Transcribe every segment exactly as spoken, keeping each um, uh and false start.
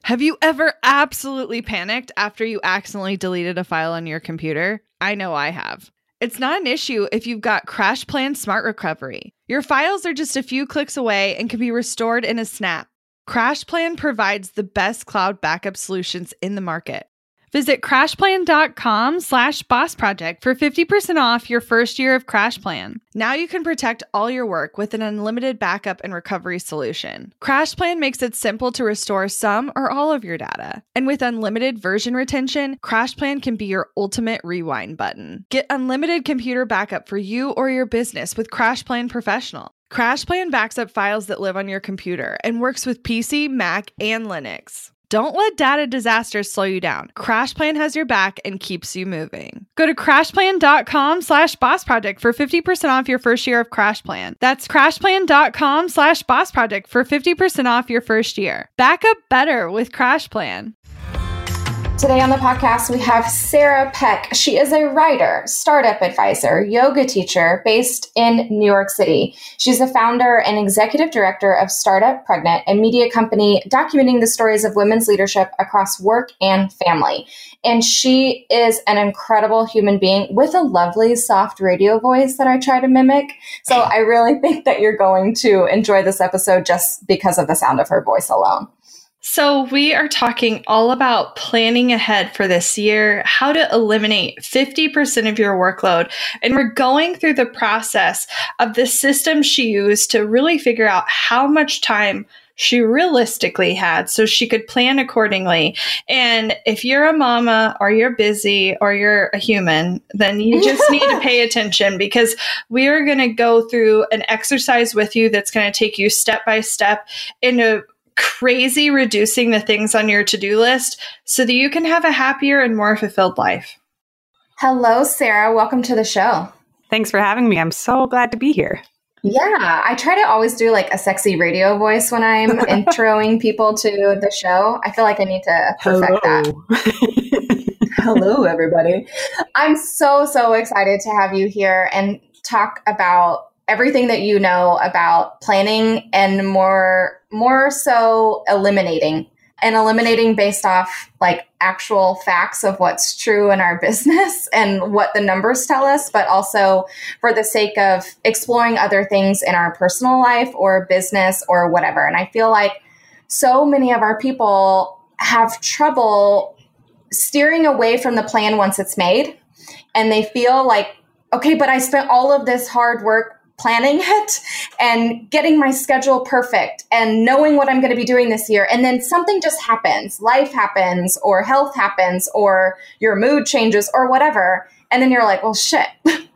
Have you ever absolutely panicked after you accidentally deleted a file on your computer? I know I have. It's not an issue if you've got CrashPlan Smart Recovery. Your files are just a few clicks away and can be restored in a snap. CrashPlan provides the best cloud backup solutions in the market. Visit crashplan.com slash boss project for fifty percent off your first year of CrashPlan. Now you can protect all your work with an unlimited backup and recovery solution. CrashPlan makes it simple to restore some or all of your data. And with unlimited version retention, CrashPlan can be your ultimate rewind button. Get unlimited computer backup for you or your business with CrashPlan Professional. CrashPlan backs up files that live on your computer and works with P C, Mac, and Linux. Don't let data disasters slow you down. CrashPlan has your back and keeps you moving. Go to crashplan.com slash boss project for fifty percent off your first year of CrashPlan. That's crashplan.com slash boss project for fifty percent off your first year. Back up better with CrashPlan. Today on the podcast, we have Sarah Peck. She is a writer, startup advisor, yoga teacher based in New York City. She's the founder and executive director of Startup Pregnant, a media company documenting the stories of women's leadership across work and family. And she is an incredible human being with a lovely, soft radio voice that I try to mimic. So I really think that you're going to enjoy this episode just because of the sound of her voice alone. So we are talking all about planning ahead for this year, how to eliminate fifty percent of your workload. And we're going through the process of the system she used to really figure out how much time she realistically had so she could plan accordingly. And if you're a mama or you're busy or you're a human, then you just need to pay attention, because we are going to go through an exercise with you that's going to take you step by step into crazy reducing the things on your to-do list so that you can have a happier and more fulfilled life. Hello, Sarah. Welcome to the show. Thanks for having me. I'm so glad to be here. Yeah, I try to always do like a sexy radio voice when I'm introing people to the show. I feel like I need to perfect Hello. that. Hello, everybody. I'm so, so excited to have you here and talk about everything that you know about planning, and more, more so eliminating and eliminating based off like actual facts of what's true in our business and what the numbers tell us, but also for the sake of exploring other things in our personal life or business or whatever. And I feel like so many of our people have trouble steering away from the plan once it's made. And they feel like, okay, but I spent all of this hard work planning it and getting my schedule perfect and knowing what I'm going to be doing this year. And then something just happens, life happens, or health happens, or your mood changes or whatever. And then you're like, well, shit,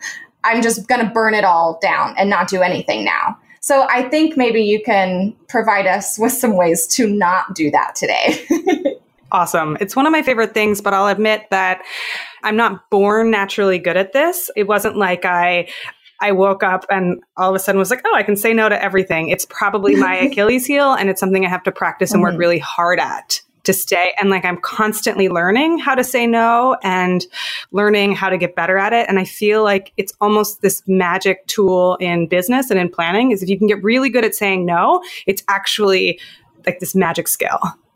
I'm just going to burn it all down and not do anything now. So I think maybe you can provide us with some ways to not do that today. Awesome. It's one of my favorite things, but I'll admit that I'm not born naturally good at this. It wasn't like I I woke up and all of a sudden was like, oh, I can say no to everything. It's probably my Achilles heel, and it's something I have to practice and work really hard at to stay. And like, I'm constantly learning how to say no and learning how to get better at it. And I feel like it's almost this magic tool in business and in planning is if you can get really good at saying no, it's actually like this magic skill.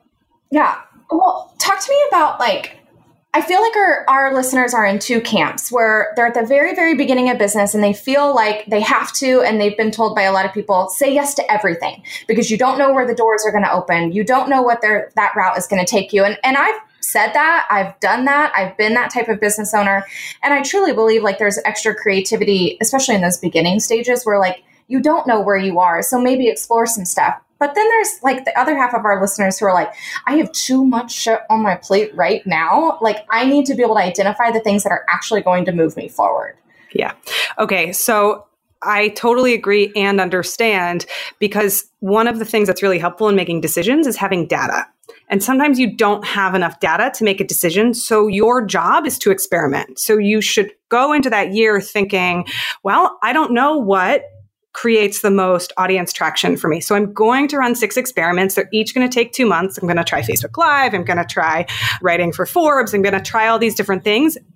Yeah. Well, talk to me about like, I feel like our, our listeners are in two camps where they're at the very, very beginning of business and they feel like they have to, and they've been told by a lot of people, say yes to everything because you don't know where the doors are going to open. You don't know what their, that route is going to take you. And, and I've said that, I've done that. I've been that type of business owner. And I truly believe like there's extra creativity, especially in those beginning stages where like you don't know where you are. So maybe explore some stuff. But then there's like the other half of our listeners who are like, I have too much shit on my plate right now. Like I need to be able to identify the things that are actually going to move me forward. Yeah. Okay. So I totally agree and understand, because one of the things that's really helpful in making decisions is having data. And sometimes you don't have enough data to make a decision. So your job is to experiment. So you should go into that year thinking, well, I don't know what creates the most audience traction for me. So I'm going to run six experiments. They're each going to take two months. I'm going to try Facebook Live. I'm going to try writing for Forbes. I'm going to try all these different things.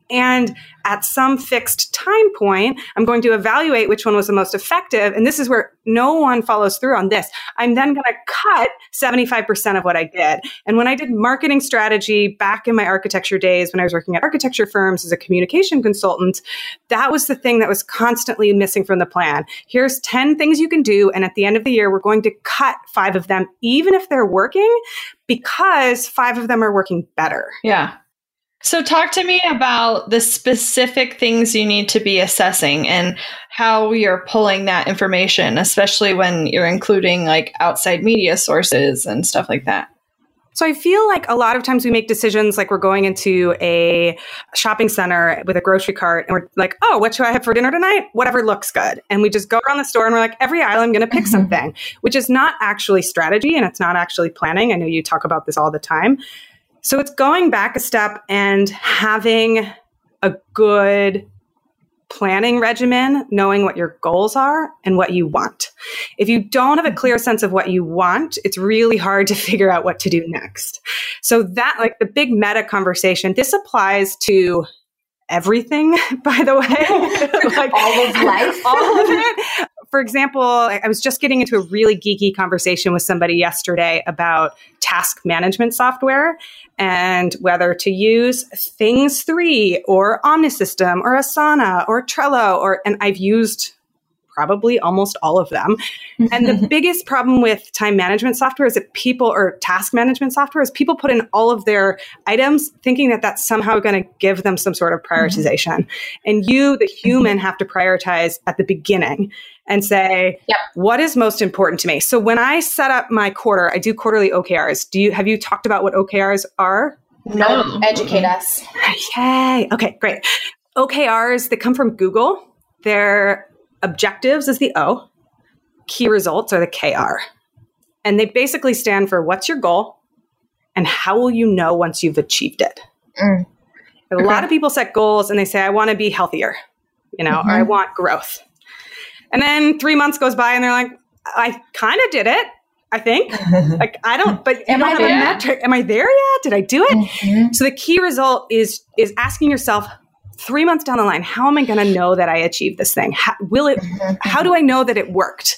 And at some fixed time point, I'm going to evaluate which one was the most effective. And this is where no one follows through on this. I'm then going to cut seventy-five percent of what I did. And when I did marketing strategy back in my architecture days, when I was working at architecture firms as a communication consultant, that was the thing that was constantly missing from the plan. Here's ten things you can do. And at the end of the year, we're going to cut five of them, even if they're working, because five of them are working better. Yeah. So talk to me about the specific things you need to be assessing and how you're pulling that information, especially when you're including like outside media sources and stuff like that. So I feel like a lot of times we make decisions like we're going into a shopping center with a grocery cart and we're like, oh, what should I have for dinner tonight? Whatever looks good. And we just go around the store and we're like, every aisle I'm going to pick mm-hmm. something, which is not actually strategy and it's not actually planning. I know you talk about this all the time. So it's going back a step and having a good planning regimen, knowing what your goals are and what you want. If you don't have a clear sense of what you want, it's really hard to figure out what to do next. So that, like the big meta conversation, this applies to everything, by the way. Like, all of life. All of it. For example, I was just getting into a really geeky conversation with somebody yesterday about task management software and whether to use Things three or OmniSystem or Asana or Trello, or and I've used probably almost all of them. And the biggest problem with time management software is that people, or task management software, is people put in all of their items thinking that that's somehow going to give them some sort of prioritization. Mm-hmm. And you, the human, have to prioritize at the beginning and say, yep, what is most important to me? So when I set up my quarter, I do quarterly O K Rs. Do you, have you talked about what O K Rs are? No, educate us. Yay. Okay, great. O K Rs, they come from Google. They're objectives is the O, key results are the K R. And they basically stand for what's your goal and how will you know once you've achieved it? Mm. A okay. lot of people set goals and they say, I want to be healthier, you know, mm-hmm. or I want growth. And then three months goes by and they're like, I kind of did it, I think. Like, I don't, but you don't have a metric. Am I there yet? Did I do it? Mm-hmm. So the key result is, is asking yourself, three months down the line, how am I going to know that I achieved this thing? How, will it, how do I know that it worked?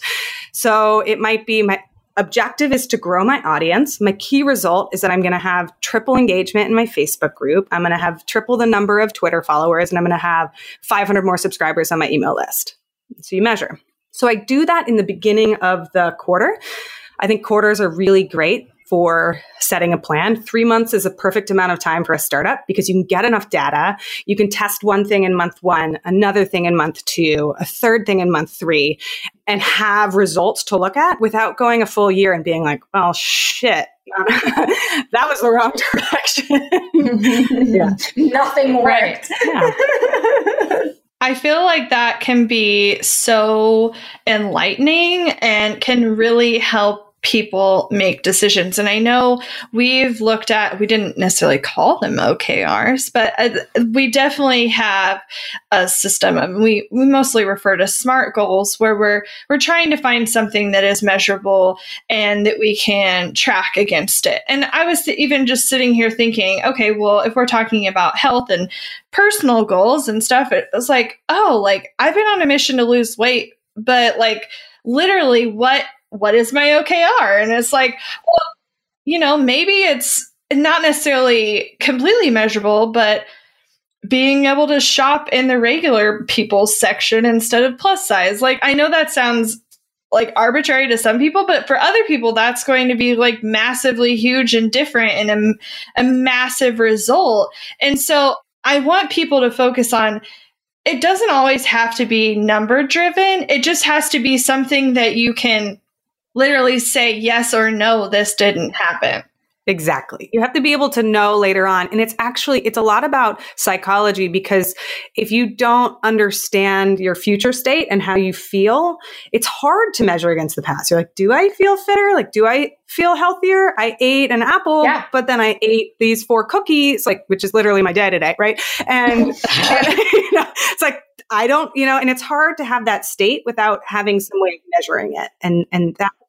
So it might be my objective is to grow my audience. My key result is that I'm going to have triple engagement in my Facebook group. I'm going to have triple the number of Twitter followers, and I'm going to have five hundred more subscribers on my email list. So you measure. So I do that in the beginning of the quarter. I think quarters are really great for setting a plan. Three months is a perfect amount of time for a startup because you can get enough data. You can test one thing in month one, another thing in month two, a third thing in month three, and have results to look at without going a full year and being like, well, shit, that was the wrong direction. Yeah. Nothing worked. Yeah. I feel like that can be so enlightening and can really help people make decisions. And I know we've looked at, we didn't necessarily call them O K Rs, but uh, we definitely have a system of, we, we mostly refer to SMART goals, where we're, we're trying to find something that is measurable and that we can track against it. And I was even just sitting here thinking, okay, well, if we're talking about health and personal goals and stuff, it was like, oh, like I've been on a mission to lose weight, but like literally what what is my O K R? And it's like, well, you know, maybe it's not necessarily completely measurable, but being able to shop in the regular people's section instead of plus size. Like, I know that sounds like arbitrary to some people, but for other people, that's going to be like massively huge and different and a, a massive result. And so I want people to focus on, it doesn't always have to be number driven. It just has to be something that you can literally say yes or no, this didn't happen. Exactly. You have to be able to know later on. And it's actually, it's a lot about psychology, because if you don't understand your future state and how you feel, it's hard to measure against the past. You're like, do I feel fitter? Like, do I feel healthier? I ate an apple, yeah. but then I ate these four cookies, like, which is literally my day today, right? And, and you know, it's like, I don't, you know, and it's hard to have that state without having some way of measuring it. And, and that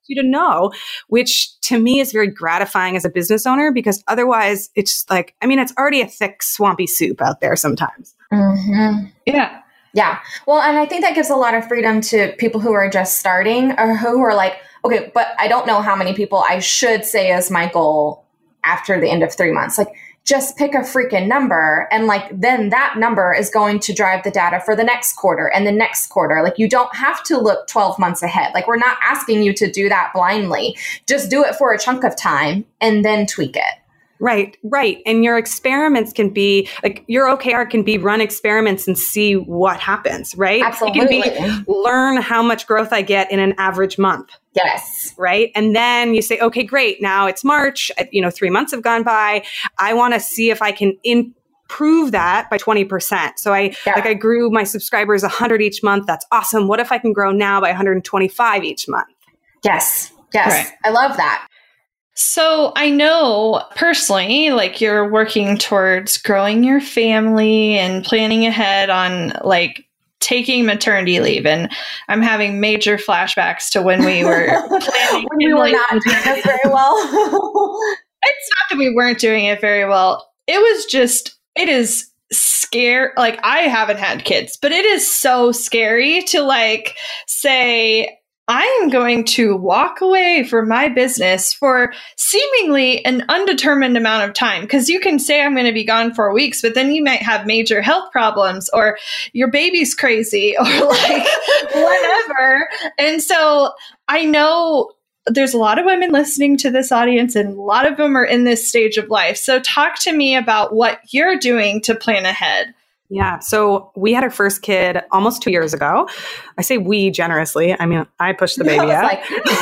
you to know, which to me is very gratifying as a business owner, because otherwise it's just like, I mean, it's already a thick, swampy soup out there sometimes. Mm-hmm. Yeah. Yeah. Well, and I think that gives a lot of freedom to people who are just starting or who are like, okay, but I don't know how many people I should say is my goal after the end of three months. Like, just pick a freaking number. And like, then that number is going to drive the data for the next quarter and the next quarter. Like, you don't have to look twelve months ahead. Like, we're not asking you to do that blindly. Just do it for a chunk of time and then tweak it. Right, right. And your experiments can be like, your O K R can be run experiments and see what happens, right? Absolutely. It can be learn how much growth I get in an average month. Yes. Right. And then you say, okay, great. Now it's March, you know, three months have gone by. I want to see if I can improve that by twenty percent. So I, yeah. like I grew my subscribers a hundred each month. That's awesome. What if I can grow now by one hundred twenty-five each month? Yes. Yes. Right. I love that. So I know personally, like you're working towards growing your family and planning ahead on like taking maternity leave. And I'm having major flashbacks to when we were planning. when we were not doing this very well. It's not that we weren't doing it very well. It was just, it is scary. Like, I haven't had kids, but it is so scary to like say, I am going to walk away from my business for seemingly an undetermined amount of time. Because you can say I'm going to be gone for weeks, but then you might have major health problems or your baby's crazy or like whatever. And so I know there's a lot of women listening to this audience and a lot of them are in this stage of life. So talk to me about what you're doing to plan ahead. Yeah. So we had our first kid almost two years ago. I say we generously. I mean, I pushed the baby out. Like,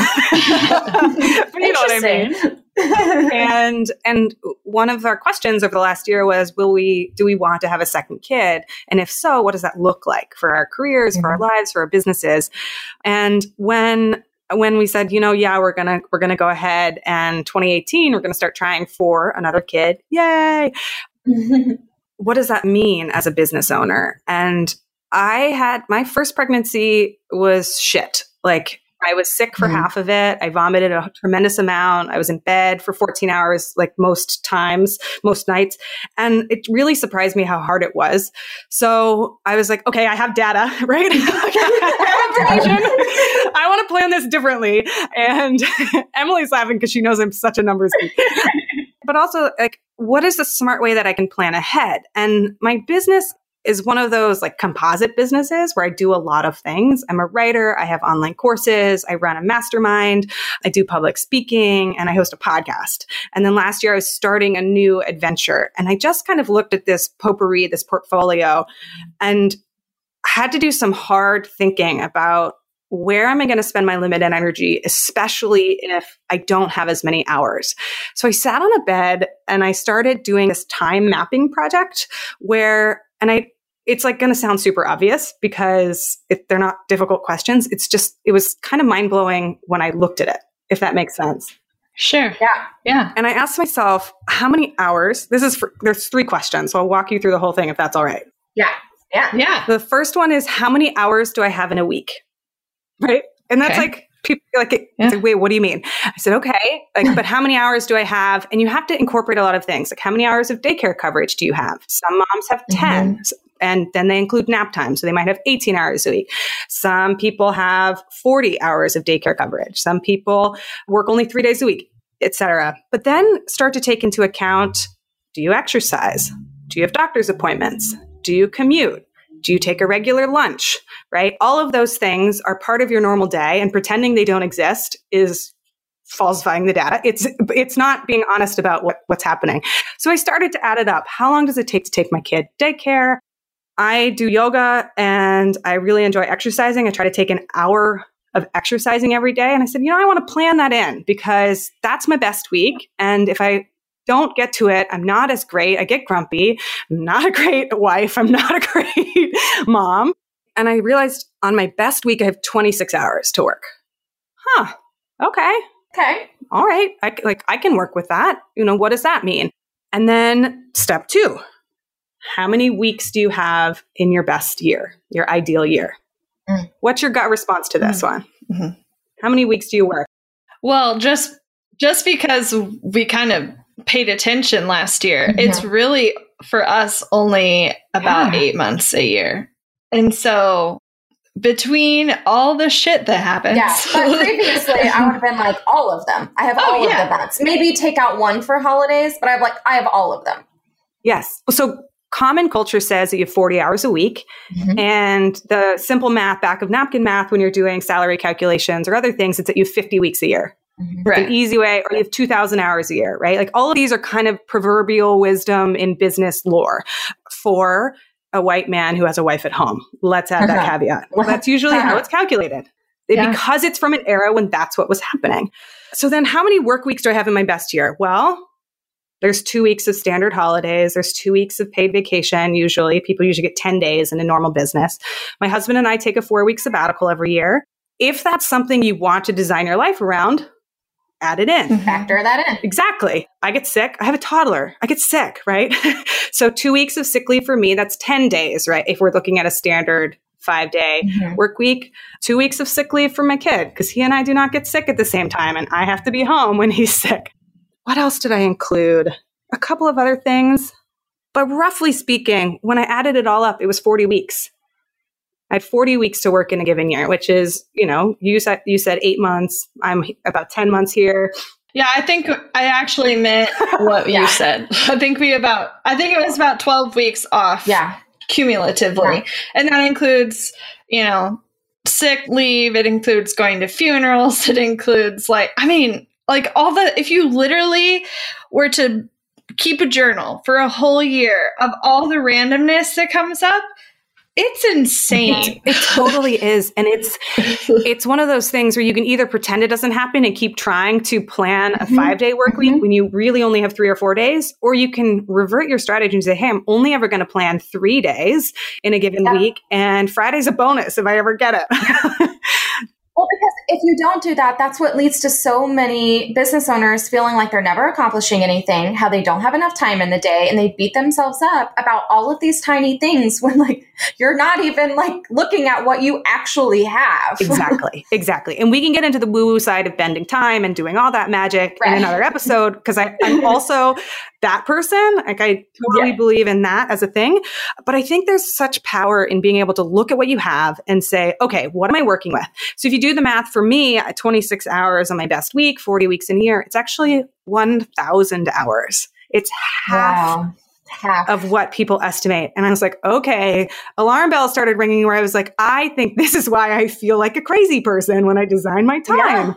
but you know what I mean? and and one of our questions over the last year was, will we, do we want to have a second kid? And if so, what does that look like for our careers, mm-hmm. for our lives, for our businesses? And when when we said, you know, yeah, we're going to, we're going to go ahead and twenty eighteen, we're going to start trying for another kid. Yay. What does that mean as a business owner? And I had, my first pregnancy was shit. Like, I was sick for mm-hmm. half of it. I vomited a tremendous amount. I was in bed for fourteen hours, like most times, most nights. And it really surprised me how hard it was. So I was like, okay, I have data, right? I want to plan this differently. And Emily's laughing because she knows I'm such a numbers geek. But also, like, what is the smart way that I can plan ahead? And my business is one of those like composite businesses where I do a lot of things. I'm a writer. I have online courses. I run a mastermind. I do public speaking and I host a podcast. And then last year I was starting a new adventure and I just kind of looked at this potpourri, this portfolio, and had to do some hard thinking about where am I going to spend my limited energy, especially if I don't have as many hours? So I sat on a bed and I started doing this time mapping project where, and I, it's like going to sound super obvious because it, they're not difficult questions. It's just, it was kind of mind blowing when I looked at it, if that makes sense. Sure. Yeah. Yeah. And I asked myself, how many hours? This is for, there's three questions. So I'll walk you through the whole thing if that's all right. Yeah. Yeah. Yeah. The first one is, how many hours do I have in a week? Right. And that's okay. like, people like, it, yeah. like, wait, what do you mean? I said, okay, like, but how many hours do I have? And you have to incorporate a lot of things. Like, how many hours of daycare coverage do you have? Some moms have ten, mm-hmm. and then they include nap time. So they might have eighteen hours a week. Some people have forty hours of daycare coverage. Some people work only three days a week, et cetera. But then start to take into account, do you exercise? Do you have doctor's appointments? Do you commute? Do you take a regular lunch, right? All of those things are part of your normal day, and pretending they don't exist is falsifying the data. It's it's not being honest about what, what's happening. So I started to add it up. How long does it take to take my kid daycare? I do yoga and I really enjoy exercising. I try to take an hour of exercising every day. And I said, you know, I want to plan that in because that's my best week. And if I don't get to it, I'm not as great. I get grumpy. I'm not a great wife. I'm not a great mom. And I realized on my best week, I have twenty-six hours to work. Huh. Okay. Okay. All right. I, like, I can work with that. You know, what does that mean? And then step two, how many weeks do you have in your best year, your ideal year? Mm. What's your gut response to this mm. one? Mm-hmm. How many weeks do you work? Well, just just because we kind of paid attention last year, mm-hmm. it's really for us only about yeah. eight months a year. And so between all the shit that happens. Yeah, but previously I would have been like all of them. I have oh, all yeah. of the months. Maybe take out one for holidays, but I have like I have all of them. Yes. So common culture says that you have forty hours a week. Mm-hmm. And the simple math, back of napkin math, when you're doing salary calculations or other things, it's that you have fifty weeks a year. Mm-hmm. Right. It's an easy way, or you have two thousand hours a year, right? Like all of these are kind of proverbial wisdom in business lore for a white man who has a wife at home. Let's add that caveat. That's usually how it's calculated yeah. because it's from an era when that's what was happening. So then how many work weeks do I have in my best year? Well, there's two weeks of standard holidays. There's two weeks of paid vacation. Usually people usually get ten days in a normal business. My husband and I take a four week sabbatical every year. If that's something you want to design your life around, add it in. Factor that in. Exactly. I get sick. I have a toddler. I get sick, right? So two weeks of sick leave for me, that's ten days, right? If we're looking at a standard five day mm-hmm. work week, two weeks of sick leave for my kid, because he and I do not get sick at the same time. And I have to be home when he's sick. What else did I include? A couple of other things. But roughly speaking, when I added it all up, it was forty weeks. I had forty weeks to work in a given year, which is, you know, you said, you said eight months. I'm about ten months here. Yeah, I think I actually meant what yeah. you said. I think we about, I think it was about twelve weeks off. Yeah. Cumulatively. Yeah. And that includes, you know, sick leave. It includes going to funerals. It includes like, I mean, like all the, if you literally were to keep a journal for a whole year of all the randomness that comes up, it's insane. It totally is. And it's it's one of those things where you can either pretend it doesn't happen and keep trying to plan a mm-hmm. five-day work week mm-hmm. when you really only have three or four days, or you can revert your strategy and say, hey, I'm only ever going to plan three days in a given yeah. week, and Friday's a bonus if I ever get it. Well, because if you don't do that, that's what leads to so many business owners feeling like they're never accomplishing anything, how they don't have enough time in the day, and they beat themselves up about all of these tiny things when like you're not even like looking at what you actually have. Exactly. Exactly. And we can get into the woo-woo side of bending time and doing all that magic right. in another episode, because I'm also that person. Like I totally yeah. believe in that as a thing. But I think there's such power in being able to look at what you have and say, okay, what am I working with? So if you do the math for me at twenty-six hours on my best week, forty weeks in a year, it's actually one thousand hours. It's half, wow. half of what people estimate. And I was like, okay, alarm bells started ringing where I was like, I think this is why I feel like a crazy person when I design my time. Yeah.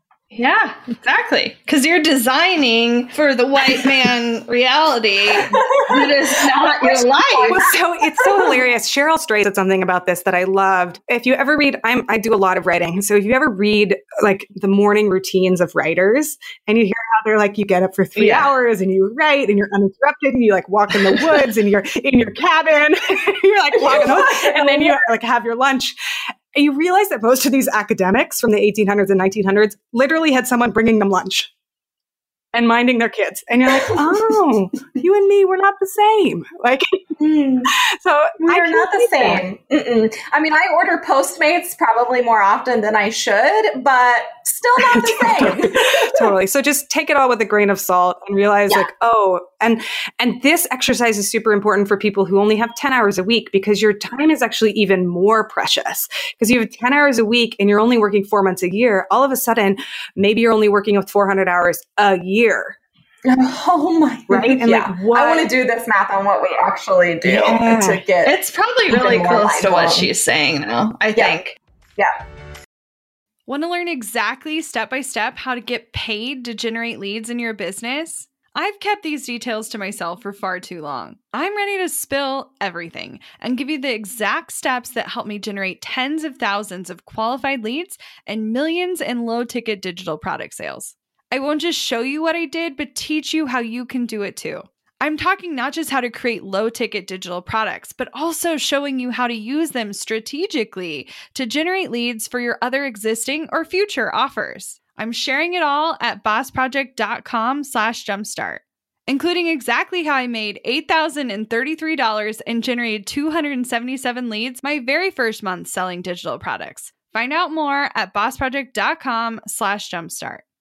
Yeah, exactly. Because you're designing for the white man reality that is not your life. So it's so hilarious. Cheryl Strayed said something about this that I loved. If you ever read, I'm, I do a lot of writing. So if you ever read like the morning routines of writers and you hear how they're like, you get up for three yeah. hours and you write and you're uninterrupted and you like walk in the woods and you're in your cabin, you're like walking home, and then you like have your lunch. And you realize that most of these academics from the eighteen hundreds and nineteen hundreds literally had someone bringing them lunch and minding their kids. And you're like, oh, you and me, we're not the same. Like, mm. so we're not the same. Mm-mm. I mean, I order Postmates probably more often than I should, but still not the same. Totally. So just take it all with a grain of salt and realize yeah. like, oh, and, and this exercise is super important for people who only have ten hours a week, because your time is actually even more precious because you have ten hours a week and you're only working four months a year. All of a sudden, maybe you're only working with four hundred hours a year. Year. Oh my right and yeah. like what? I want to do this math on what we actually do yeah. to get it's probably really close to what she's saying though I yeah. think yeah Want to learn exactly step by step how to get paid to generate leads in your business? I've kept these details to myself for far too long. I'm ready to spill everything and give you the exact steps that help me generate tens of thousands of qualified leads and millions in low-ticket digital product sales. I won't just show you what I did, but teach you how you can do it too. I'm talking not just how to create low-ticket digital products, but also showing you how to use them strategically to generate leads for your other existing or future offers. I'm sharing it all at bossproject.com slash jumpstart, including exactly how I made eight thousand thirty-three dollars and generated two hundred seventy-seven leads my very first month selling digital products. Find out more at bossproject.com slash jumpstart.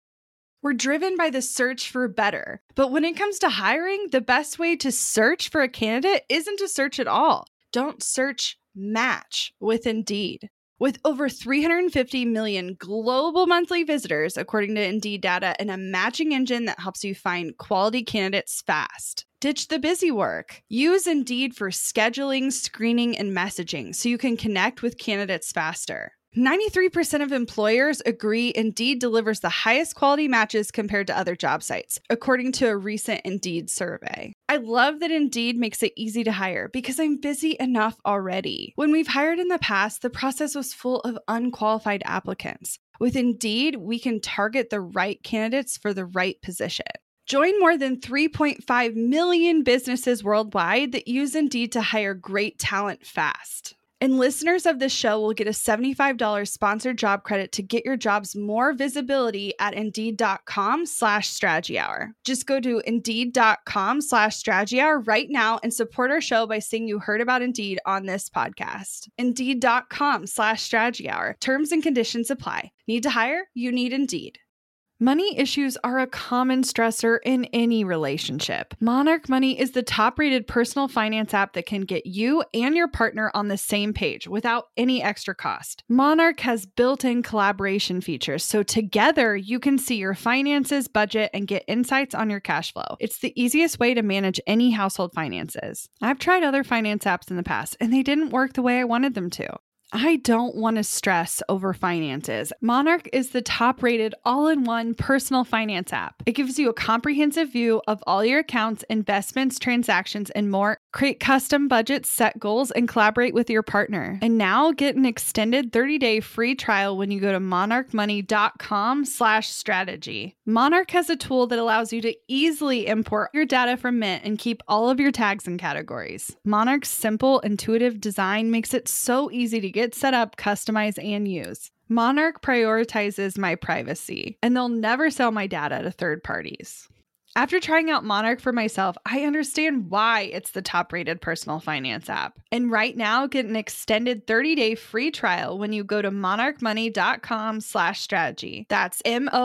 We're driven by the search for better. But when it comes to hiring, the best way to search for a candidate isn't to search at all. Don't search, match with Indeed. With over three hundred fifty million global monthly visitors, according to Indeed data, and a matching engine that helps you find quality candidates fast. Ditch the busy work. Use Indeed for scheduling, screening, and messaging so you can connect with candidates faster. ninety-three percent of employers agree Indeed delivers the highest quality matches compared to other job sites, according to a recent Indeed survey. I love that Indeed makes it easy to hire because I'm busy enough already. When we've hired in the past, the process was full of unqualified applicants. With Indeed, we can target the right candidates for the right position. Join more than three point five million businesses worldwide that use Indeed to hire great talent fast. And listeners of this show will get a seventy-five dollars sponsored job credit to get your jobs more visibility at Indeed.com slash strategy hour. Just go to Indeed.com slash strategy hour right now and support our show by saying you heard about Indeed on this podcast. Indeed.com slash strategy hour. Terms and conditions apply. Need to hire? You need Indeed. Money issues are a common stressor in any relationship. Monarch Money is the top-rated personal finance app that can get you and your partner on the same page without any extra cost. Monarch has built-in collaboration features, so together you can see your finances, budget, and get insights on your cash flow. It's the easiest way to manage any household finances. I've tried other finance apps in the past, and they didn't work the way I wanted them to. I don't want to stress over finances. Monarch is the top-rated all-in-one personal finance app. It gives you a comprehensive view of all your accounts, investments, transactions, and more. Create custom budgets, set goals, and collaborate with your partner. And now get an extended thirty-day free trial when you go to monarchmoney.com slash strategy. Monarch has a tool that allows you to easily import your data from Mint and keep all of your tags and categories. Monarch's simple, intuitive design makes it so easy to get Get set up, customize, and use. Monarch prioritizes my privacy, and they'll never sell my data to third parties. After trying out Monarch for myself, I understand why it's the top-rated personal finance app. And right now, get an extended thirty-day free trial when you go to monarchmoney.com slash strategy. That's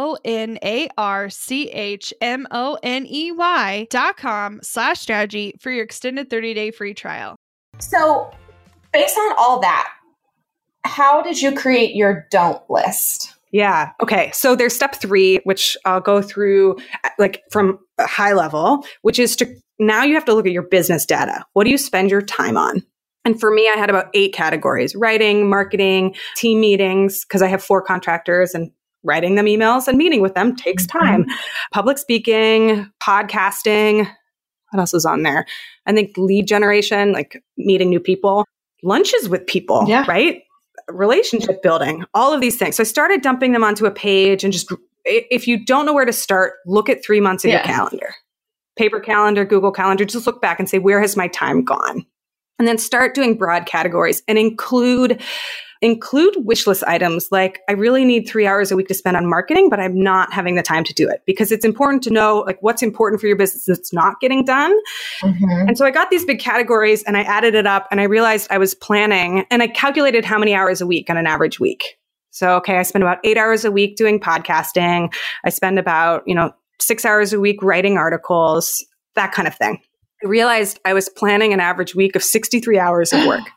M-O-N-A-R-C-H-M-O-N-E-Y dot com slash strategy for your extended thirty-day free trial. So based on all that, how did you create your don't list? Yeah. Okay. So there's step three, which I'll go through like from a high level, which is to now you have to look at your business data. What do you spend your time on? And for me, I had about eight categories: writing, marketing, team meetings, because I have four contractors and writing them emails and meeting with them takes time. Mm-hmm. Public speaking, podcasting. What else is on there? I think lead generation, like meeting new people, lunches with people, yeah. right? Relationship building, all of these things. So I started dumping them onto a page and just, if you don't know where to start, look at three months in yeah. your calendar, paper calendar, Google Calendar, just look back and say, where has my time gone? And then start doing broad categories and include Include wish list items like, I really need three hours a week to spend on marketing, but I'm not having the time to do it, because it's important to know like what's important for your business that's not getting done. Mm-hmm. And so I got these big categories and I added it up and I realized I was planning and I calculated how many hours a week on an average week. So, okay, I spend about eight hours a week doing podcasting. I spend about, you know, six hours a week writing articles, that kind of thing. I realized I was planning an average week of sixty-three hours of work.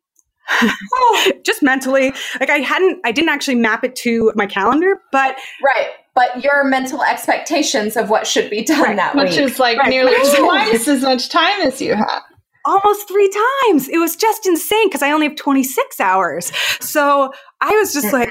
Just mentally, like I hadn't, I didn't actually map it to my calendar, but right. But your mental expectations of what should be done right. that Which week. Which is like right. nearly twice as much time as you have. Almost three times. It was just insane because I only have twenty-six hours. So I was just like,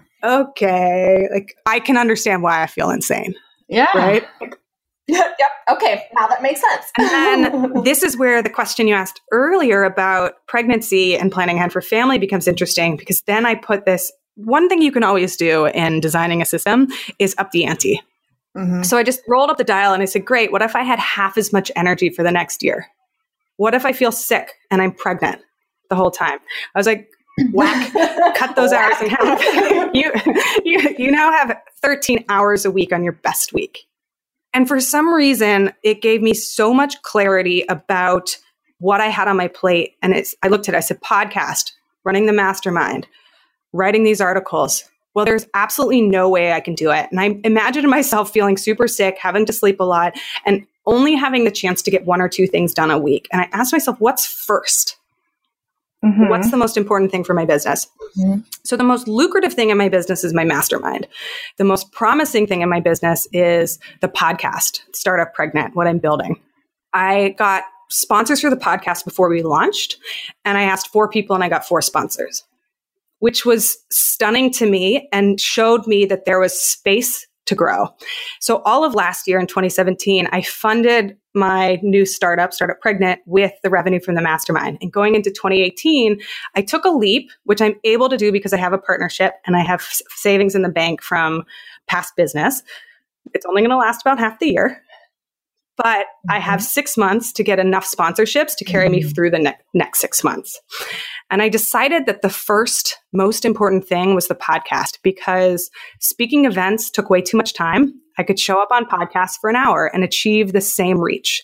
okay, like I can understand why I feel insane. Yeah. Right. Yep. Okay. Now that makes sense. And then this is where the question you asked earlier about pregnancy and planning ahead for family becomes interesting, because then I put this, one thing you can always do in designing a system is up the ante. Mm-hmm. So I just rolled up the dial and I said, great, what if I had half as much energy for the next year? What if I feel sick and I'm pregnant the whole time? I was like, whack, cut those hours in half. you, you, you now have thirteen hours a week on your best week. And for some reason, it gave me so much clarity about what I had on my plate. And it's, I looked at it, I said, podcast, running the mastermind, writing these articles, well, there's absolutely no way I can do it. And I imagined myself feeling super sick, having to sleep a lot, and only having the chance to get one or two things done a week. And I asked myself, what's first? Mm-hmm. What's the most important thing for my business? Mm-hmm. So the most lucrative thing in my business is my mastermind. The most promising thing in my business is the podcast, Startup Pregnant, what I'm building. I got sponsors for the podcast before we launched, and I asked four people and I got four sponsors, which was stunning to me and showed me that there was space to grow. So all of last year in twenty seventeen, I funded my new startup, Startup Pregnant, with the revenue from the mastermind. And going into twenty eighteen, I took a leap, which I'm able to do because I have a partnership and I have s- savings in the bank from past business. It's only going to last about half the year. But mm-hmm. I have six months to get enough sponsorships to carry mm-hmm. me through the ne- next six months. And I decided that the first most important thing was the podcast, because speaking events took way too much time. I could show up on podcasts for an hour and achieve the same reach.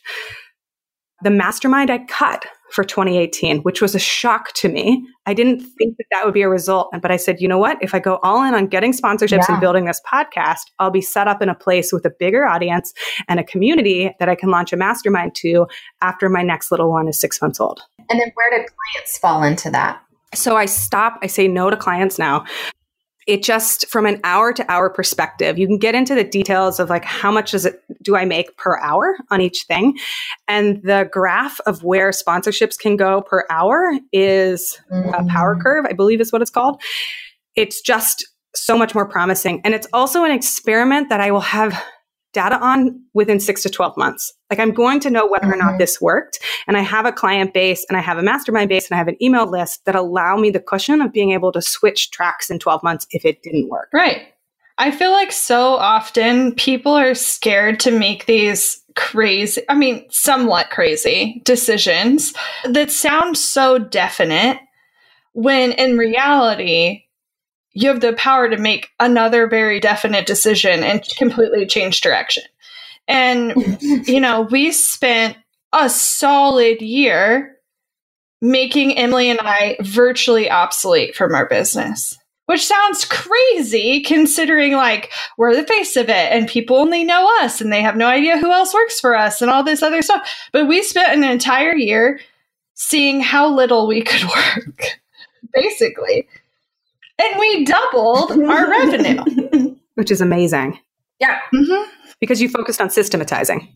The mastermind I cut for twenty eighteen, which was a shock to me. I didn't think that that would be a result. But I said, you know what? If I go all in on getting sponsorships yeah. and building this podcast, I'll be set up in a place with a bigger audience and a community that I can launch a mastermind to after my next little one is six months old. And then where did clients fall into that? So I stop, I say no to clients now. It just, from an hour to hour perspective, you can get into the details of like, how much does it, do I make per hour on each thing? And the graph of where sponsorships can go per hour is mm-hmm. a power curve, I believe is what it's called. It's just so much more promising. And it's also an experiment that I will have data on within six to twelve months. Like I'm going to know whether mm-hmm. or not this worked. And I have a client base and I have a mastermind base and I have an email list that allow me the cushion of being able to switch tracks in twelve months if it didn't work. Right. I feel like so often people are scared to make these crazy, I mean, somewhat crazy decisions that sound so definite when in reality, you have the power to make another very definite decision and completely change direction. And, you know, we spent a solid year making Emily and I virtually obsolete from our business, which sounds crazy considering like we're the face of it and people only know us and they have no idea who else works for us and all this other stuff. But we spent an entire year seeing how little we could work, basically. And we doubled our revenue. Which is amazing. Yeah. Mm-hmm. Because you focused on systematizing.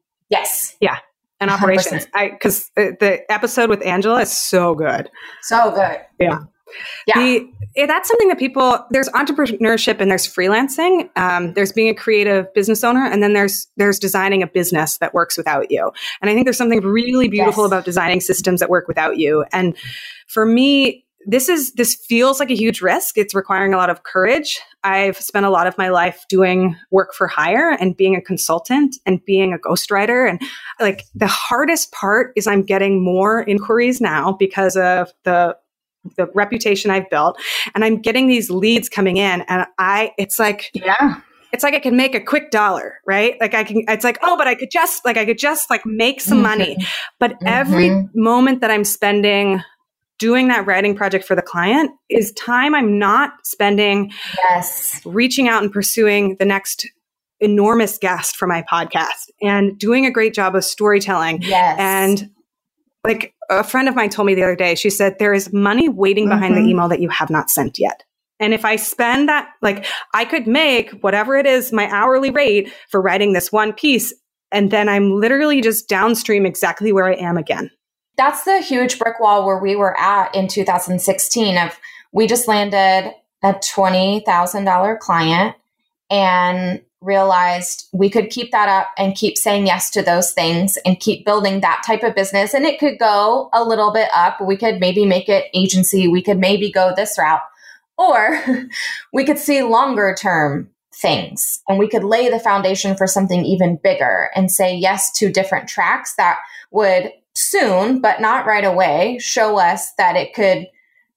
Yes. Yeah. And operations. I Because the episode with Angela is so good. So good. Yeah. Yeah. The, yeah, that's something that people, there's entrepreneurship and there's freelancing. Um, there's being a creative business owner. And then there's, there's designing a business that works without you. And I think there's something really beautiful yes. about designing systems that work without you. And for me, This is, this feels like a huge risk. It's requiring a lot of courage. I've spent a lot of my life doing work for hire and being a consultant and being a ghostwriter. And like the hardest part is I'm getting more inquiries now because of the, the reputation I've built. And I'm getting these leads coming in and I, it's like, yeah. It's like I can make a quick dollar, right? Like I can, it's like, oh, but I could just like, I could just like make some mm-hmm. money. But mm-hmm. every moment that I'm spending doing that writing project for the client is time I'm not spending yes. reaching out and pursuing the next enormous guest for my podcast and doing a great job of storytelling. Yes. And like a friend of mine told me the other day, she said, there is money waiting behind mm-hmm. the email that you have not sent yet. And if I spend that, like I could make whatever it is, my hourly rate for writing this one piece. And then I'm literally just downstream exactly where I am again. That's the huge brick wall where we were at in two thousand sixteen of we just landed a twenty thousand dollars client and realized we could keep that up and keep saying yes to those things and keep building that type of business. And it could go a little bit up. We could maybe make it agency. We could maybe go this route, or we could see longer term things and we could lay the foundation for something even bigger and say yes to different tracks that would soon, but not right away, show us that it could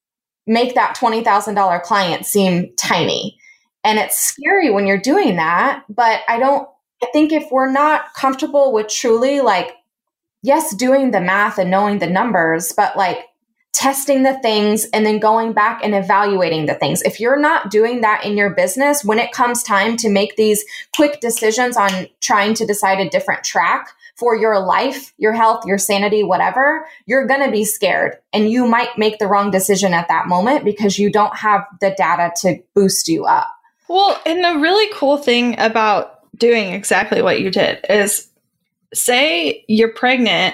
make that twenty thousand dollars client seem tiny. And it's scary when you're doing that. But I don't, I think if we're not comfortable with truly like, yes, doing the math and knowing the numbers, but like testing the things and then going back and evaluating the things. If you're not doing that in your business, when it comes time to make these quick decisions on trying to decide a different track for your life, your health, your sanity, whatever, you're going to be scared and you might make the wrong decision at that moment because you don't have the data to boost you up. Well, and the really cool thing about doing exactly what you did is say you're pregnant,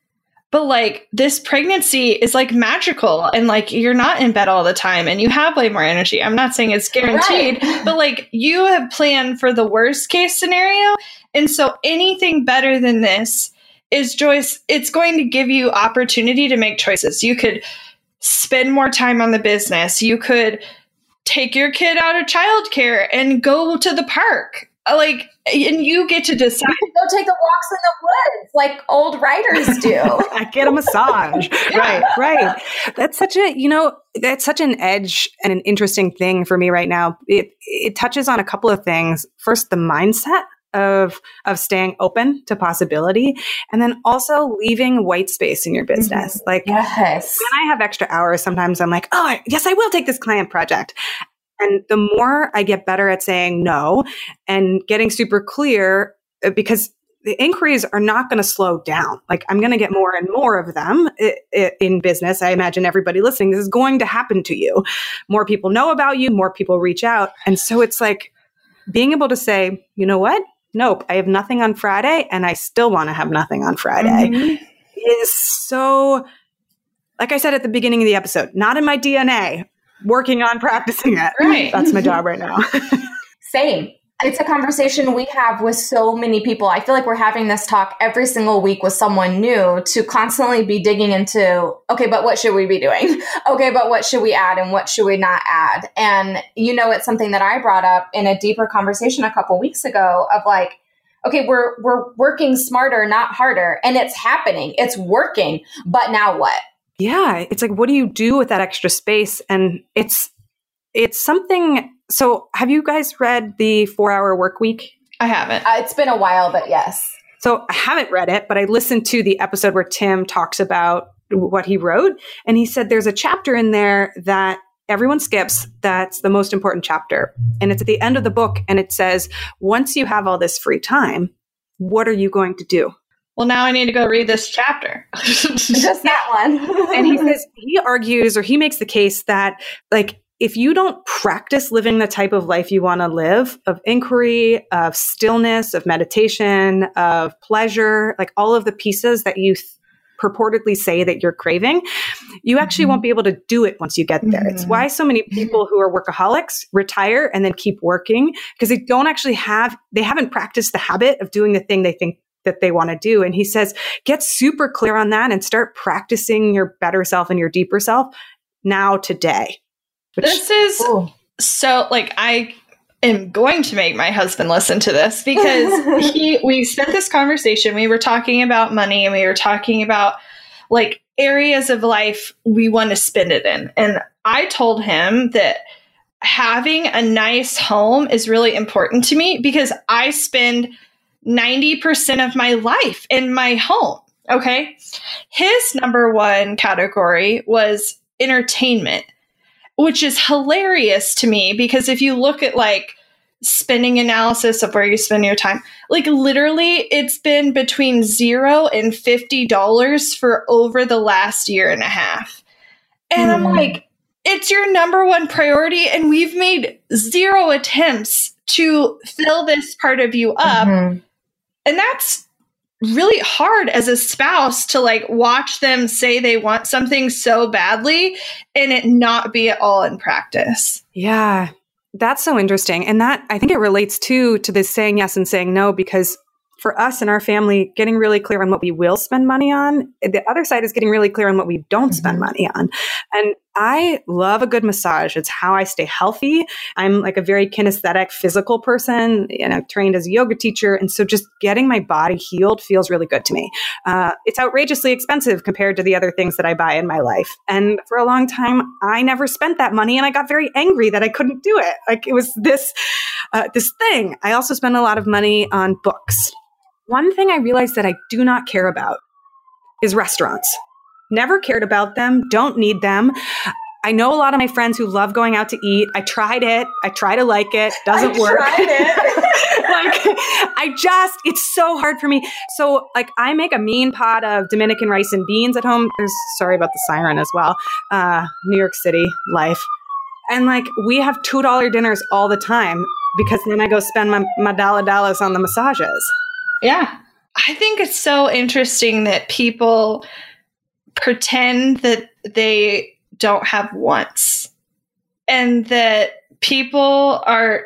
but like this pregnancy is like magical and like you're not in bed all the time and you have way more energy. I'm not saying it's guaranteed, right. But like you have planned for the worst case scenario. And so anything better than this is, Joyce, it's going to give you opportunity to make choices. You could spend more time on the business. You could take your kid out of childcare and go to the park. Like, and you get to decide. You can go take the walks in the woods like old writers do. Get a massage. Yeah. Right, right. That's such a, you know, that's such an edge and an interesting thing for me right now. It it touches on a couple of things. First, the mindset of of staying open to possibility, and then also leaving white space in your business. Mm-hmm. Like, yes. When I have extra hours, sometimes I'm like, oh, I, yes, I will take this client project. And the more I get better at saying no and getting super clear, because the inquiries are not going to slow down. Like I'm going to get more and more of them in business. I imagine everybody listening, this is going to happen to you. More people know about you, more people reach out. And so it's like being able to say, you know what? Nope, I have nothing on Friday and I still want to have nothing on Friday mm-hmm. is so, like I said at the beginning of the episode, not in my D N A. Working on practicing it. Right. That's my job right now. Same. It's a conversation we have with so many people. I feel like we're having this talk every single week with someone new to constantly be digging into, okay, but what should we be doing? Okay, but what should we add and what should we not add? And, you know, it's something that I brought up in a deeper conversation a couple weeks ago of like, okay, we're we're working smarter, not harder. And it's happening. It's working. But now what? Yeah, it's like, what do you do with that extra space? And it's it's something. So have you guys read the four hour work week? I haven't. Uh, it's been a while, but yes. So I haven't read it, but I listened to the episode where Tim talks about what he wrote. And he said there's a chapter in there that everyone skips. That's the most important chapter. And it's at the end of the book. And it says, once you have all this free time, what are you going to do? Well, now I need to go read this chapter. Just that one. And he says, he argues, or he makes the case that, like, if you don't practice living the type of life you want to live, of inquiry, of stillness, of meditation, of pleasure, like all of the pieces that you th- purportedly say that you're craving, you actually mm-hmm. won't be able to do it once you get there. Mm-hmm. It's why so many people who are workaholics retire and then keep working, because they don't actually have, they haven't practiced the habit of doing the thing they think that they want to do. And he says, get super clear on that and start practicing your better self and your deeper self now, today. Which, this is ooh. so like, I am going to make my husband listen to this because he, we spent this conversation. We were talking about money and we were talking about like areas of life we want to spend it in. And I told him that having a nice home is really important to me because I spend ninety percent of my life in my home. Okay. His number one category was entertainment, which is hilarious to me because if you look at like spending analysis of where you spend your time, like literally it's been between zero and fifty dollars for over the last year and a half. And mm. I'm like, it's your number one priority. And we've made zero attempts to fill this part of you up. Mm-hmm. And that's really hard as a spouse to like watch them say they want something so badly and it not be at all in practice. Yeah, that's so interesting. And that, I think it relates too to this saying yes and saying no, because for us and our family, getting really clear on what we will spend money on. The other side is getting really clear on what we don't mm-hmm. spend money on. And I love a good massage. It's how I stay healthy. I'm like a very kinesthetic physical person, and I'm trained as a yoga teacher. And so just getting my body healed feels really good to me. Uh, it's outrageously expensive compared to the other things that I buy in my life. And for a long time, I never spent that money, and I got very angry that I couldn't do it. Like it was this, uh, this thing. I also spend a lot of money on books. One thing I realized that I do not care about is restaurants. never cared about them, don't need them. I know a lot of my friends who love going out to eat. I tried it. I try to like it. Doesn't I work. Tried it. Like, I just, it's so hard for me. So like I make a mean pot of Dominican rice and beans at home. There's, sorry about the siren as well. Uh, New York City life. And like, we have two dollar dinners all the time because then I go spend my, my dollar dollars on the massages. Yeah. I think it's so interesting that people pretend that they don't have wants, and that people are,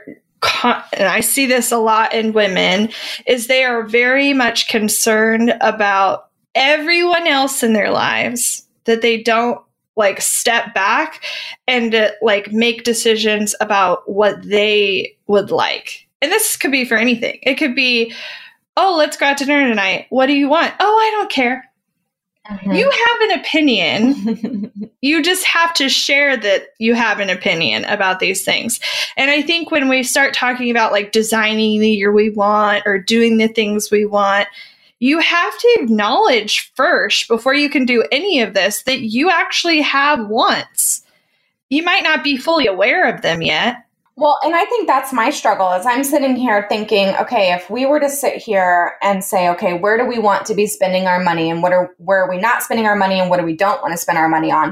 and I see this a lot in women, is they are very much concerned about everyone else in their lives, that they don't like step back and uh, like make decisions about what they would like. And this could be for anything. It could be, oh, let's go out to dinner tonight. What do you want? Oh, I don't care. Mm-hmm. You have an opinion. You just have to share that you have an opinion about these things. And I think when we start talking about like designing the year we want or doing the things we want, you have to acknowledge first, before you can do any of this, that you actually have wants. You might not be fully aware of them yet. Well, and I think that's my struggle is I'm sitting here thinking, okay, if we were to sit here and say, okay, where do we want to be spending our money and what are, where are we not spending our money and what do we don't want to spend our money on?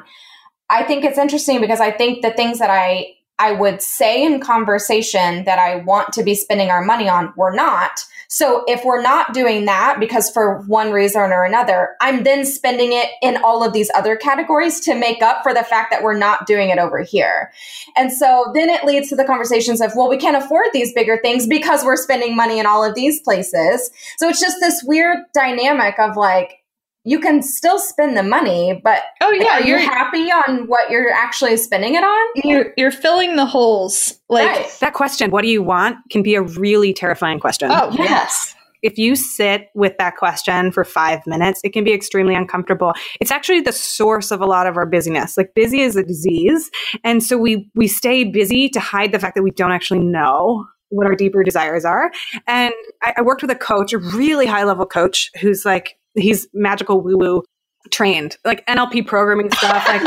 I think it's interesting because I think the things that I, I would say in conversation that I want to be spending our money on, we're not. So if we're not doing that because for one reason or another, I'm then spending it in all of these other categories to make up for the fact that we're not doing it over here. And so then it leads to the conversations of, well, we can't afford these bigger things because we're spending money in all of these places. So it's just this weird dynamic of like, you can still spend the money, but oh yeah, are you happy on what you're actually spending it on? You're, you're filling the holes. Like right. That question, what do you want, can be a really terrifying question. Oh, yes. If you sit with that question for five minutes, it can be extremely uncomfortable. It's actually the source of a lot of our busyness. Like busy is a disease. And so we we stay busy to hide the fact that we don't actually know what our deeper desires are. And I, I worked with a coach, a really high level coach who's like, he's magical woo-woo trained, like N L P programming stuff. Like,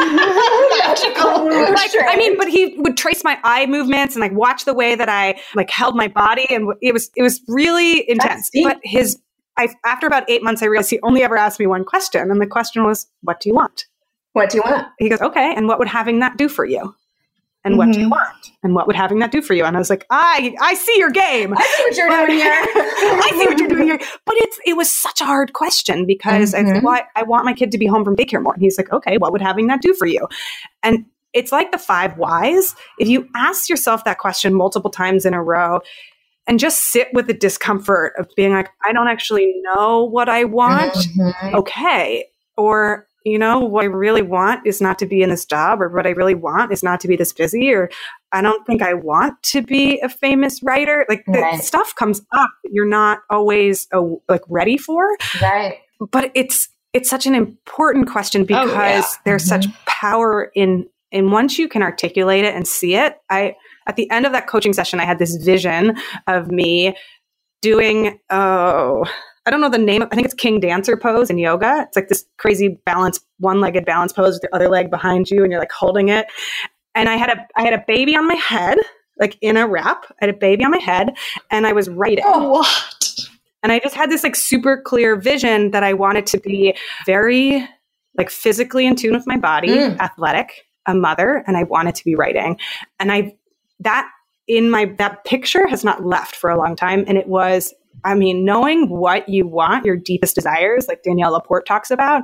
magical woo-woo like trained. I mean, but he would trace my eye movements and like watch the way that I like held my body. And it was, it was really intense. But his, I, after about eight months, I realized he only ever asked me one question. And the question was, what do you want? What do you want? He goes, okay. And what would having that do for you? And Mm-hmm. what do you want? And what would having that do for you? And I was like, I, I see your game. I see what you're But- doing here. I see what you're doing here. But it's it was such a hard question because I said, Mhm. well, I, I want my kid to be home from daycare more. And he's like, okay, what would having that do for you? And it's like the five whys. If you ask yourself that question multiple times in a row and just sit with the discomfort of being like, I don't actually know what I want. Mhm. Okay. Or, you know, what I really want is not to be in this job, or what I really want is not to be this busy, or I don't think I want to be a famous writer. Like the Right. stuff comes up that you're not always uh, like ready for, Right. but it's, it's such an important question because Oh, yeah. there's Mhm. such power in, and once you can articulate it and see it, I, at the end of that coaching session, I had this vision of me doing, oh, I don't know the name. I think it's King Dancer pose in yoga. It's like this crazy balance, one-legged balance pose with the other leg behind you, and you're like holding it. And I had a, I had a baby on my head, like in a wrap. I had a baby on my head, and I was writing. Oh. What? And I just had this like super clear vision that I wanted to be very like physically in tune with my body, Mm. athletic, a mother, and I wanted to be writing. And I that in my that picture has not left for a long time, and it was. I mean, knowing what you want, your deepest desires, like Danielle Laporte talks about,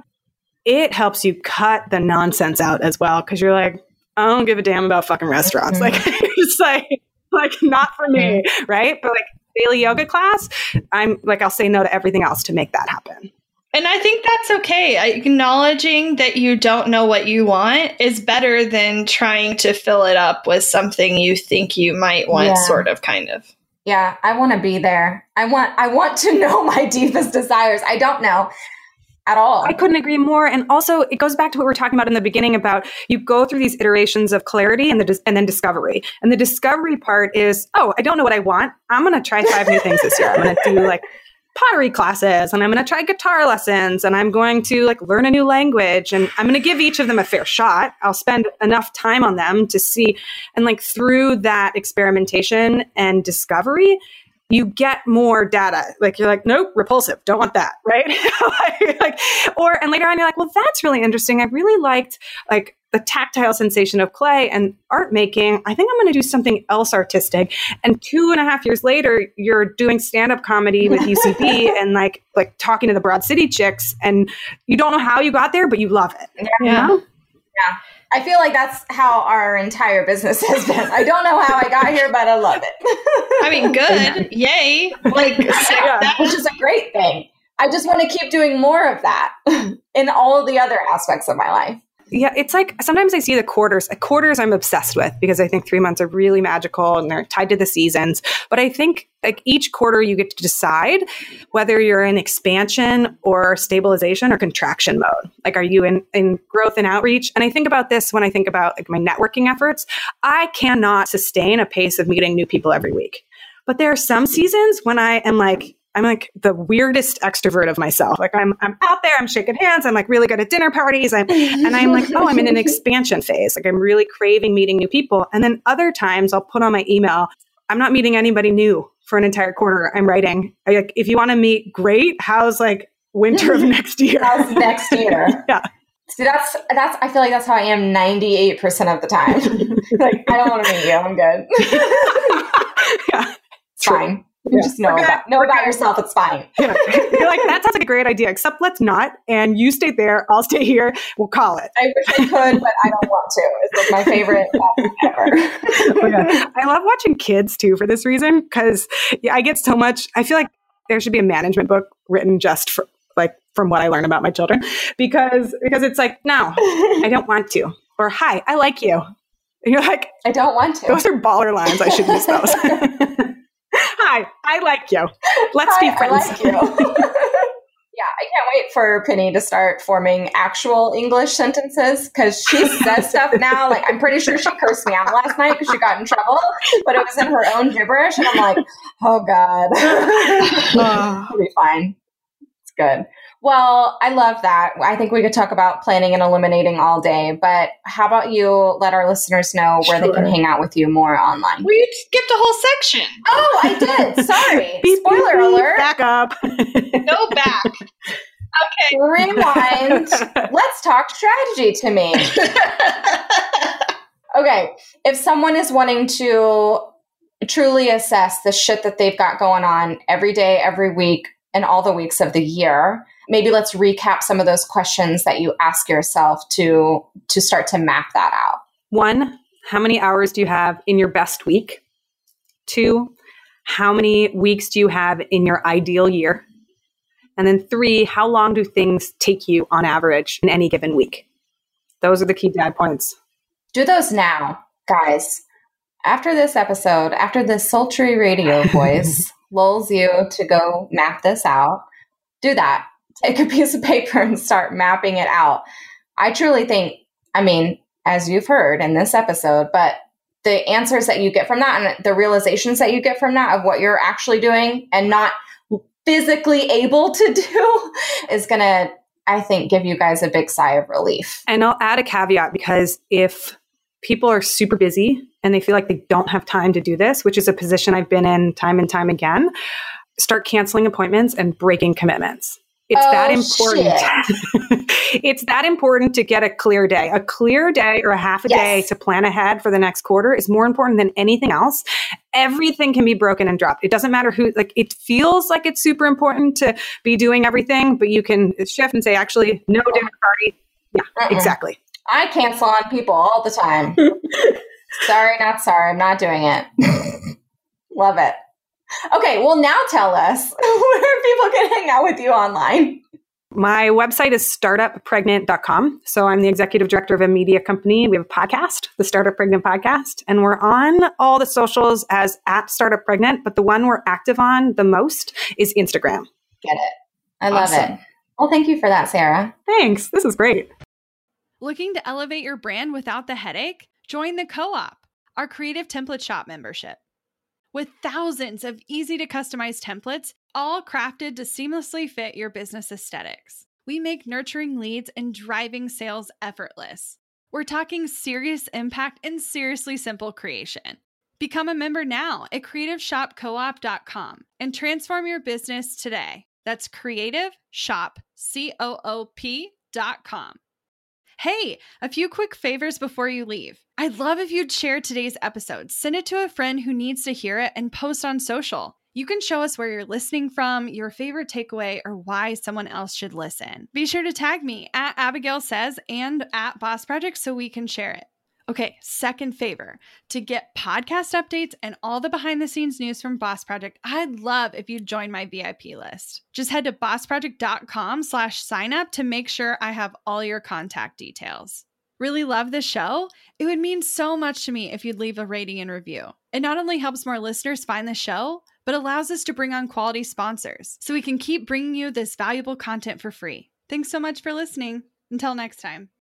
it helps you cut the nonsense out as well. Cause you're like, I don't give a damn about fucking restaurants. Mm-hmm. Like, it's like, like not for me. Right. But like daily yoga class, I'm like, I'll say no to everything else to make that happen. And I think that's okay. Acknowledging that you don't know what you want is better than trying to fill it up with something you think you might want, Yeah. sort of, kind of. Yeah, I want to be there. I want I want to know my deepest desires. I don't know at all. I couldn't agree more. And also it goes back to what we were talking about in the beginning about you go through these iterations of clarity and the dis- and then discovery. And the discovery part is, oh, I don't know what I want. I'm going to try five new things this year. I'm going to do like pottery classes, and I'm going to try guitar lessons, and I'm going to like learn a new language, and I'm going to give each of them a fair shot. I'll spend enough time on them to see, and like through that experimentation and discovery, you get more data. Like you're like, nope, repulsive, don't want that, right? like, like, or and later on you're like, well, that's really interesting. I really liked like the tactile sensation of clay and art making. I think I'm going to do something else artistic. And two and a half years later, you're doing stand-up comedy with U C B and like like talking to the Broad City chicks, and you don't know how you got there, but you love it. Yeah. You know? Yeah. I feel like that's how our entire business has been. I don't know how I got here, but I love it. I mean, good. Yay. Like, yeah, which is a great thing. I just want to keep doing more of that in all the other aspects of my life. Yeah, it's like sometimes I see the quarters. Quarters I'm obsessed with because I think three months are really magical and they're tied to the seasons. But I think like each quarter you get to decide whether you're in expansion or stabilization or contraction mode. Like, are you in, in growth and outreach? And I think about this when I think about like my networking efforts. I cannot sustain a pace of meeting new people every week. But there are some seasons when I am like, I'm like the weirdest extrovert of myself. Like I'm, I'm out there, I'm shaking hands. I'm like really good at dinner parties. I'm, and I'm like, oh, I'm in an expansion phase. Like I'm really craving meeting new people. And then other times I'll put on my email, I'm not meeting anybody new for an entire quarter. I'm writing, I, like, if you want to meet, great. How's like winter of next year? How's next year? Yeah. See, that's, that's, I feel like that's how I am ninety-eight percent of the time. Like, I don't want to meet you. I'm good. Yeah. It's fine. You yeah. just know okay. about, know about yourself. It's fine. Yeah. You're like, that sounds like a great idea, except let's not. And you stay there. I'll stay here. We'll call it. I wish I could, but I don't want to. It's like my favorite ever. Oh, yeah. I love watching kids too for this reason, because yeah, I get so much. I feel like there should be a management book written just for like from what I learn about my children, because because it's like, no, I don't want to. Or hi, I like you. And you're like, I don't want to. Those are baller lines. I should use those. Hi, I like you. Let's Hi, be friends. I like you. Yeah, I can't wait for Penny to start forming actual English sentences, because she says stuff now. Like, I'm pretty sure she cursed me out last night because she got in trouble, but it was in her own gibberish. And I'm like, oh God. It'll be fine. It's good. Well, I love that. I think we could talk about planning and eliminating all day, but how about you let our listeners know where sure. they can hang out with you more online? We skipped a whole section. Oh, I did. Sorry. beep, Spoiler beep, alert. Back up. Go back. Okay. Rewind. Let's talk strategy to me. Okay. If someone is wanting to truly assess the shit that they've got going on every day, every week, and all the weeks of the year, maybe let's recap some of those questions that you ask yourself to to start to map that out. One, how many hours do you have in your best week? Two, how many weeks do you have in your ideal year? And then three, how long do things take you on average in any given week? Those are the key dad points. Do those now, guys. After this episode, after this sultry radio voice lulls you to go map this out, do that. Take a piece of paper and start mapping it out. I truly think, I mean, as you've heard in this episode, but the answers that you get from that and the realizations that you get from that of what you're actually doing and not physically able to do is going to, I think, give you guys a big sigh of relief. And I'll add a caveat, because if people are super busy and they feel like they don't have time to do this, which is a position I've been in time and time again, start canceling appointments and breaking commitments. It's oh, that important. It's that important to get a clear day. A clear day or a half a yes. day to plan ahead for the next quarter is more important than anything else. Everything can be broken and dropped. It doesn't matter who, like, it feels like it's super important to be doing everything, but you can shift and say, actually, no dinner party. Yeah, Mm-mm. exactly. I cancel on people all the time. Sorry, not sorry. I'm not doing it. Love it. Okay, well, now tell us where people can hang out with you online. My website is startup pregnant dot com. So I'm the executive director of a media company. We have a podcast, the Startup Pregnant Podcast, and we're on all the socials as at Startup Pregnant, but the one we're active on the most is Instagram. Get it. I love awesome. it. Well, thank you for that, Sarah. Thanks. This is great. Looking to elevate your brand without the headache? Join the Co-op, our creative template shop membership. with thousands of easy to customize templates, all crafted to seamlessly fit your business aesthetics. We make nurturing leads and driving sales effortless. We're talking serious impact and seriously simple creation. Become a member now at creative shop co op dot com and transform your business today. That's creative shop coop dot com. Hey, a few quick favors before you leave. I'd love if you'd share today's episode, send it to a friend who needs to hear it, and post on social. You can show us where you're listening from, your favorite takeaway, or why someone else should listen. Be sure to tag me at Abigail Says and at Boss Project so we can share it. Okay, second favor. To get podcast updates and all the behind the scenes news from Boss Project, I'd love if you'd join my V I P list. Just head to boss project dot com slash sign up to make sure I have all your contact details. Really love the show? It would mean so much to me if you'd leave a rating and review. It not only helps more listeners find the show, but allows us to bring on quality sponsors so we can keep bringing you this valuable content for free. Thanks so much for listening. Until next time.